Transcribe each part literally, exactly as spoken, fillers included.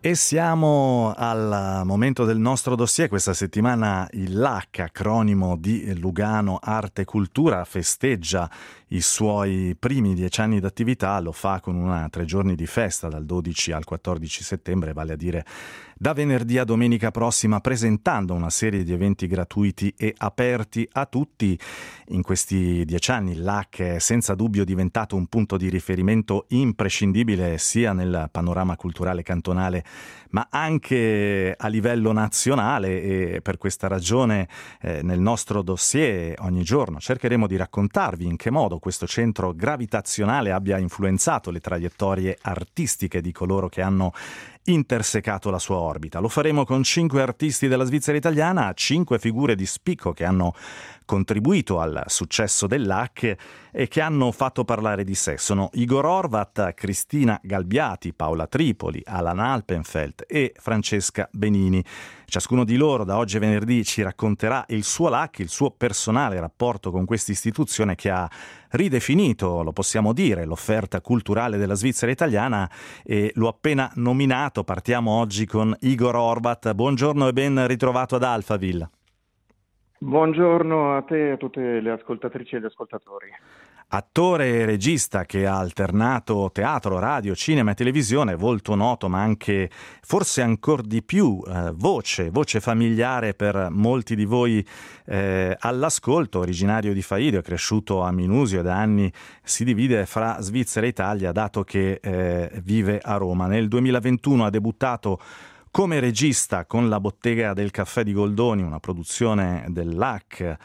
E siamo al momento del nostro dossier. Questa settimana il L A C, acronimo di Lugano Arte e Cultura, festeggia i suoi primi dieci anni d'attività. Lo fa con una tre giorni di festa dal dodici al quattordici settembre, vale a dire da venerdì a domenica prossima, presentando una serie di eventi gratuiti e aperti a tutti. In questi dieci anni il L A C è senza dubbio diventato un punto di riferimento imprescindibile sia nel panorama culturale cantonale ma anche a livello nazionale, e per questa ragione eh, nel nostro dossier ogni giorno cercheremo di raccontarvi in che modo questo centro gravitazionale abbia influenzato le traiettorie artistiche di coloro che hanno intersecato la sua orbita. Lo faremo con cinque artisti della Svizzera italiana, cinque figure di spicco che hanno contribuito al successo dell'A C e che hanno fatto parlare di sé. Sono Igor Horvat, Cristina Galbiati, Paola Tripoli, Alan Alpenfeld e Francesca Benini. Ciascuno di loro da oggi e venerdì ci racconterà il suo L A C, il suo personale rapporto con questa istituzione che ha ridefinito, lo possiamo dire, l'offerta culturale della Svizzera italiana, e l'ho appena nominato. Partiamo oggi con Igor Horvat. Buongiorno e ben ritrovato ad Alphaville. Buongiorno a te e a tutte le ascoltatrici e gli ascoltatori. Attore e regista che ha alternato teatro, radio, cinema e televisione, volto noto ma anche, forse ancora di più, eh, voce, voce familiare per molti di voi eh, all'ascolto. Originario di Faido, è cresciuto a Minusio e da anni si divide fra Svizzera e Italia, dato che eh, vive a Roma. Nel duemilaventuno ha debuttato come regista con La Bottega del Caffè di Goldoni, una produzione dell'L A C,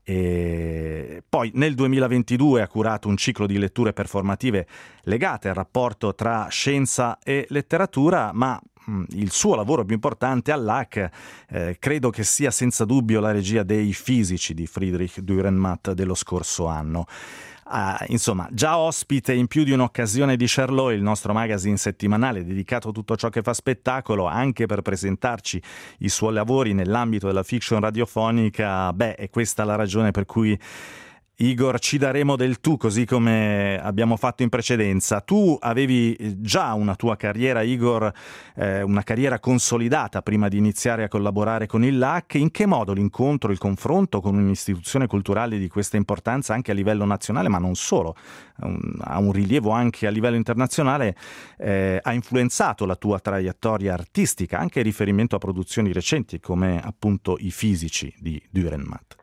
e poi nel duemilaventidue ha curato un ciclo di letture performative legate al rapporto tra scienza e letteratura, ma mh, il suo lavoro più importante all'A C eh, credo che sia senza dubbio la regia dei Fisici di Friedrich Dürrenmatt dello scorso anno. Uh, insomma, già ospite in più di un'occasione di Charlot, il nostro magazine settimanale dedicato a tutto ciò che fa spettacolo, anche per presentarci i suoi lavori nell'ambito della fiction radiofonica. Beh, è questa la ragione per cui, Igor, ci daremo del tu, così come abbiamo fatto in precedenza. Tu avevi già una tua carriera, Igor, eh, una carriera consolidata prima di iniziare a collaborare con il L A C. In che modo l'incontro, il confronto con un'istituzione culturale di questa importanza anche a livello nazionale, ma non solo, un, ha un rilievo anche a livello internazionale, eh, ha influenzato la tua traiettoria artistica, anche in riferimento a produzioni recenti come appunto I Fisici di Dürrenmatt?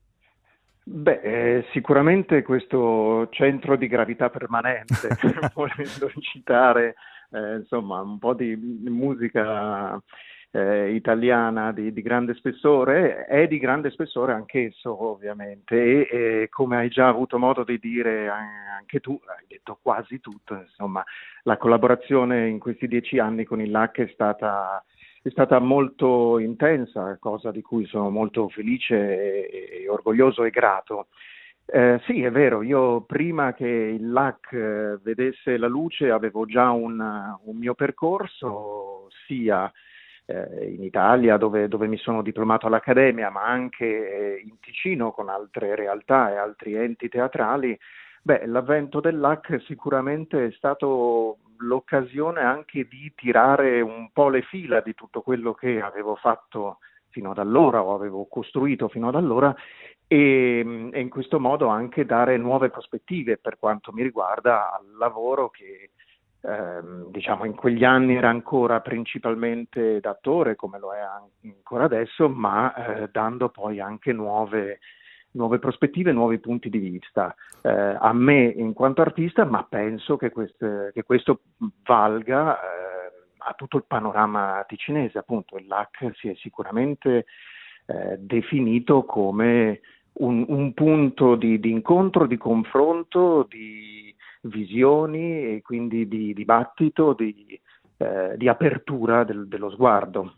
Beh, eh, sicuramente questo centro di gravità permanente, volendo citare eh, insomma un po' di musica eh, italiana di, di grande spessore, è di grande spessore anch'esso ovviamente, e, e come hai già avuto modo di dire anche tu, hai detto quasi tutto, insomma la collaborazione in questi dieci anni con il L A C è stata È stata molto intensa, cosa di cui sono molto felice e, e orgoglioso e grato. Eh, sì, è vero, io prima che il L A C eh, vedesse la luce avevo già un, un mio percorso, sia eh, in Italia dove, dove mi sono diplomato all'Accademia, ma anche eh, in Ticino con altre realtà e altri enti teatrali. Beh, l'avvento dell'A C sicuramente è stato l'occasione anche di tirare un po' le fila di tutto quello che avevo fatto fino ad allora o avevo costruito fino ad allora, e, e in questo modo anche dare nuove prospettive per quanto mi riguarda al lavoro che ehm, diciamo in quegli anni era ancora principalmente d'attore, come lo è ancora adesso, ma eh, dando poi anche nuove nuove prospettive, nuovi punti di vista eh, a me in quanto artista, ma penso che, queste, che questo valga eh, a tutto il panorama ticinese. Appunto il L A C si è sicuramente eh, definito come un, un punto di, di incontro, di confronto, di visioni e quindi di dibattito, di, eh, di apertura del, dello sguardo.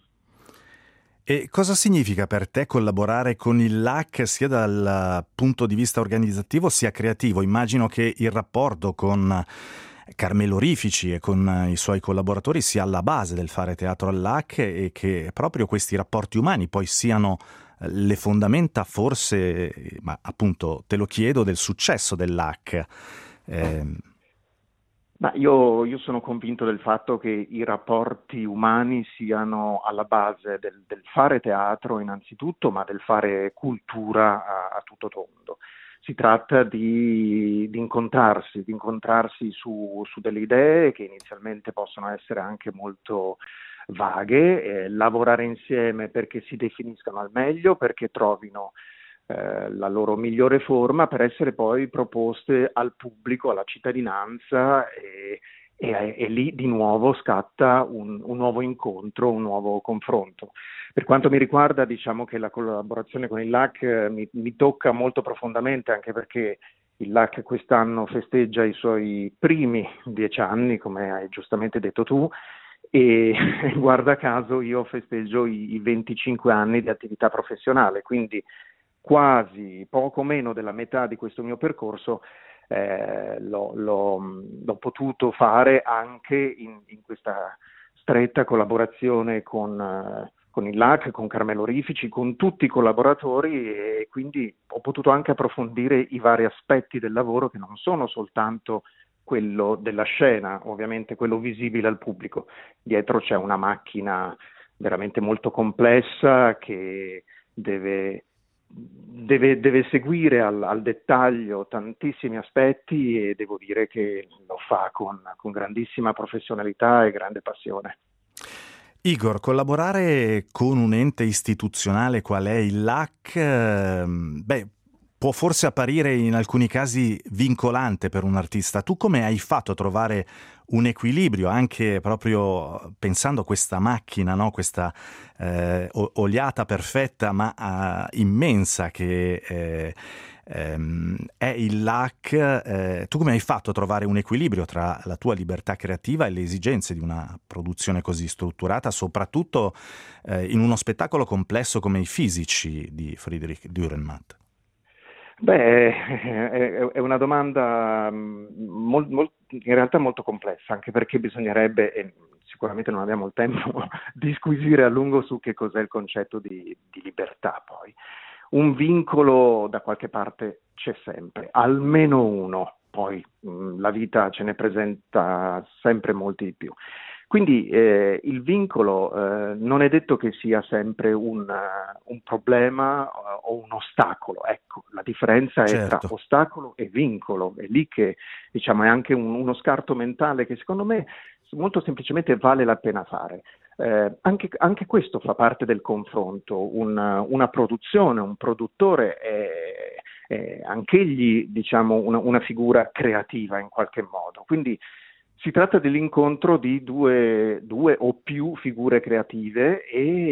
E cosa significa per te collaborare con il L A C sia dal punto di vista organizzativo sia creativo? Immagino che il rapporto con Carmelo Rifici e con i suoi collaboratori sia alla base del fare teatro all'L A C, e che proprio questi rapporti umani poi siano le fondamenta, forse, ma appunto te lo chiedo, del successo dell'A C. Eh... Ma io, io sono convinto del fatto che i rapporti umani siano alla base del, del fare teatro innanzitutto, ma del fare cultura a, a tutto tondo. Si tratta di, di incontrarsi, di incontrarsi su, su delle idee che inizialmente possono essere anche molto vaghe, eh, lavorare insieme perché si definiscano al meglio, perché trovino eh, la loro migliore forma per essere poi proposte al pubblico, alla cittadinanza e, e, e lì di nuovo scatta un, un nuovo incontro, un nuovo confronto. Per quanto mi riguarda, diciamo che la collaborazione con il L A C eh, mi, mi tocca molto profondamente, anche perché il L A C quest'anno festeggia i suoi primi dieci anni, come hai giustamente detto tu, e guarda caso io festeggio i, i venticinque anni di attività professionale, quindi quasi poco meno della metà di questo mio percorso eh, l'ho, l'ho- l'ho potuto fare anche in, in questa stretta collaborazione con, eh, con il L A C, con Carmelo Rifici, con tutti i collaboratori e quindi ho potuto anche approfondire i vari aspetti del lavoro che non sono soltanto quello della scena, ovviamente quello visibile al pubblico. Dietro c'è una macchina veramente molto complessa che deve, deve, deve seguire al, al dettaglio tantissimi aspetti e devo dire che lo fa con, con grandissima professionalità e grande passione. Igor, collaborare con un ente istituzionale qual è il L A C, ehm, beh, può forse apparire in alcuni casi vincolante per un artista. Tu come hai fatto a trovare un equilibrio, anche proprio pensando a questa macchina, no? Questa eh, o- oliata perfetta ma eh, immensa che eh, ehm, è il L A C, eh, tu come hai fatto a trovare un equilibrio tra la tua libertà creativa e le esigenze di una produzione così strutturata, soprattutto eh, in uno spettacolo complesso come i Fisici di Friedrich Dürrenmatt? Beh, è, è una domanda mh, mol- mol- in realtà molto complessa, anche perché bisognerebbe, e sicuramente non abbiamo il tempo, disquisire a lungo su che cos'è il concetto di, di libertà poi. Un vincolo da qualche parte c'è sempre, almeno uno, poi mh, la vita ce ne presenta sempre molti di più. Quindi eh, il vincolo eh, non è detto che sia sempre un, eh, un problema eh, o un ostacolo, ecco, la differenza è tra Certo. ostacolo e vincolo, è lì che diciamo è anche un- uno scarto mentale che secondo me molto semplicemente vale la pena fare. Eh, anche, anche questo fa parte del confronto, una, una produzione, un produttore è, è anch'egli diciamo una, una figura creativa in qualche modo, quindi si tratta dell'incontro di due, due o più figure creative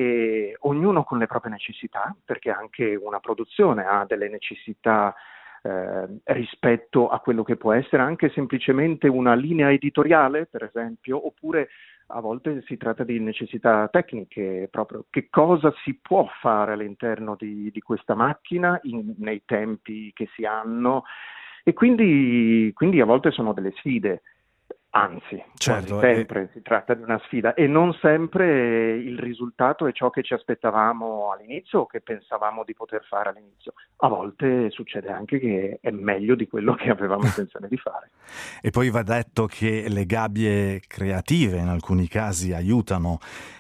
e ognuno con le proprie necessità, perché anche una produzione ha delle necessità eh, rispetto a quello che può essere anche semplicemente una linea editoriale, per esempio, oppure a volte si tratta di necessità tecniche, proprio che cosa si può fare all'interno di, di questa macchina in- nei tempi che si hanno e quindi, quindi a volte sono delle sfide. Anzi, quasi Certo, e, sempre si tratta di una sfida e non sempre il risultato è ciò che ci aspettavamo all'inizio o che pensavamo di poter fare all'inizio. A volte succede anche che è meglio di quello che avevamo intenzione di fare. e poi va detto che le gabbie creative in alcuni casi aiutano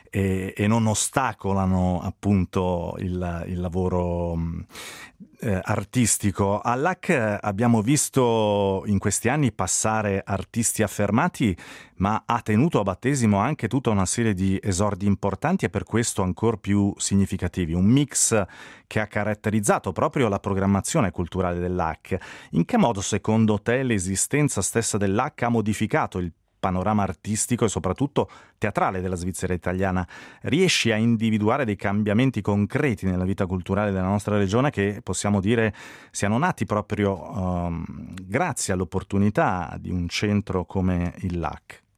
e, e non ostacolano appunto il, il lavoro mh, eh, artistico. All'A C abbiamo visto in questi anni passare artisti affermati, ma ha tenuto a battesimo anche tutta una serie di esordi importanti e per questo ancor più significativi. Un mix che ha caratterizzato proprio la programmazione culturale dell'A C. In che modo, secondo te, l'esistenza stessa dell'A C ha modificato il panorama artistico e soprattutto teatrale della Svizzera italiana? Riesci a individuare dei cambiamenti concreti nella vita culturale della nostra regione che possiamo dire siano nati proprio um, grazie all'opportunità di un centro come il L A C?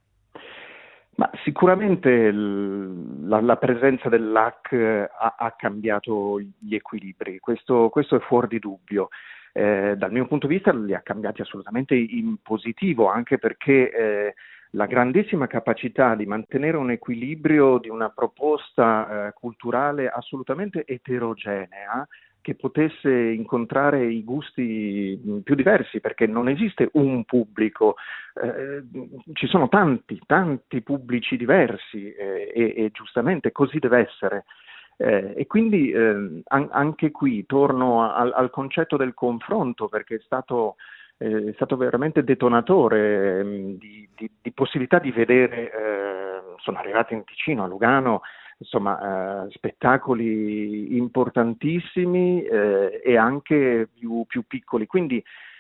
Ma sicuramente il- la, la presenza dell'A C ha, ha cambiato gli equilibri, questo, questo è fuori di dubbio. Eh, dal mio punto di vista li ha cambiati assolutamente in positivo, anche perché eh, la grandissima capacità di mantenere un equilibrio di una proposta eh, culturale assolutamente eterogenea che potesse incontrare i gusti più diversi, perché non esiste un pubblico, eh, ci sono tanti, tanti pubblici diversi eh, e, e giustamente così deve essere. Eh, e quindi eh, an- anche qui torno al, al concetto del confronto, perché è stato, eh, è stato veramente detonatore eh, di, di, di possibilità di vedere, eh, sono arrivati in Ticino, a Lugano, insomma, eh, spettacoli importantissimi eh, e anche più, più piccoli. Quindi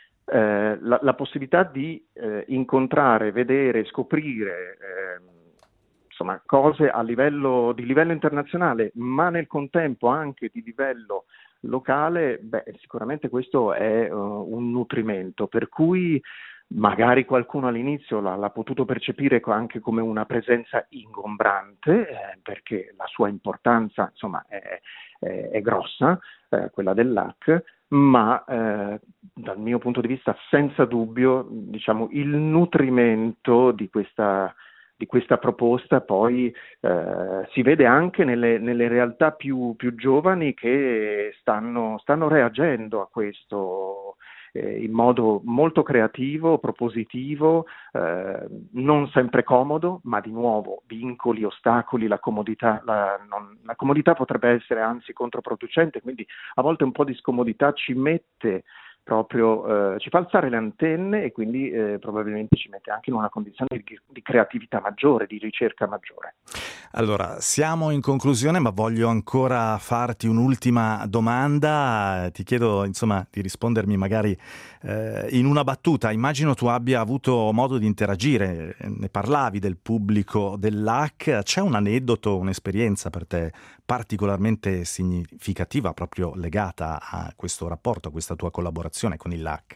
eh, la, la possibilità di eh, incontrare, vedere, scoprire eh, insomma, cose a livello, di livello internazionale, ma nel contempo anche di livello locale, beh, sicuramente questo è uh, un nutrimento, per cui magari qualcuno all'inizio l'ha, l'ha potuto percepire anche come una presenza ingombrante, eh, perché la sua importanza, insomma, è, è, è grossa, eh, quella dell'A C, ma eh, dal mio punto di vista, senza dubbio, diciamo, il nutrimento di questa di questa proposta poi eh, si vede anche nelle, nelle realtà più, più giovani che stanno, stanno reagendo a questo eh, in modo molto creativo, propositivo, eh, non sempre comodo, ma di nuovo vincoli, ostacoli, la comodità, la, non, la comodità potrebbe essere anzi controproducente, quindi a volte un po' di scomodità ci mette proprio, eh, ci fa alzare le antenne e quindi eh, probabilmente ci mette anche in una condizione di, di creatività maggiore, di ricerca maggiore. Allora, siamo in conclusione, ma voglio ancora farti un'ultima domanda. Ti chiedo, insomma, di rispondermi magari eh, in una battuta. Immagino tu abbia avuto modo di interagire, ne parlavi del pubblico dell'A C. C'è un aneddoto, un'esperienza per te particolarmente significativa, proprio legata a questo rapporto, a questa tua collaborazione con il L A C?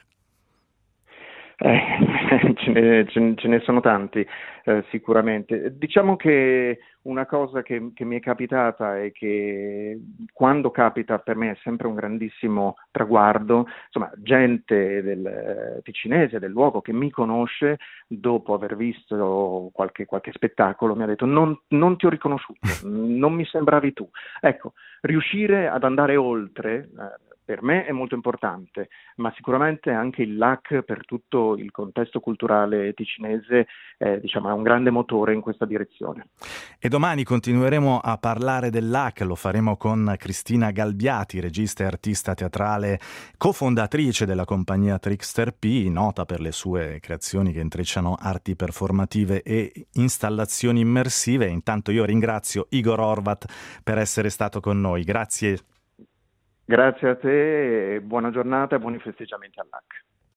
Eh, ce, ne, ce, ne, ce ne sono tanti, eh, sicuramente. Diciamo che una cosa che, che mi è capitata e che quando capita per me è sempre un grandissimo traguardo, insomma, gente del eh, ticinese, del luogo che mi conosce, dopo aver visto qualche, qualche spettacolo, mi ha detto non, non ti ho riconosciuto, non mi sembravi tu. Ecco, riuscire ad andare oltre... Eh, per me è molto importante, ma sicuramente anche il L A C per tutto il contesto culturale ticinese eh, diciamo, è un grande motore in questa direzione. E domani continueremo a parlare dell'L A C, lo faremo con Cristina Galbiati, regista e artista teatrale, cofondatrice della compagnia Trickster P, nota per le sue creazioni che intrecciano arti performative e installazioni immersive. Intanto io ringrazio Igor Horvat per essere stato con noi. Grazie. Grazie a te, buona giornata e buoni festeggiamenti all'A C.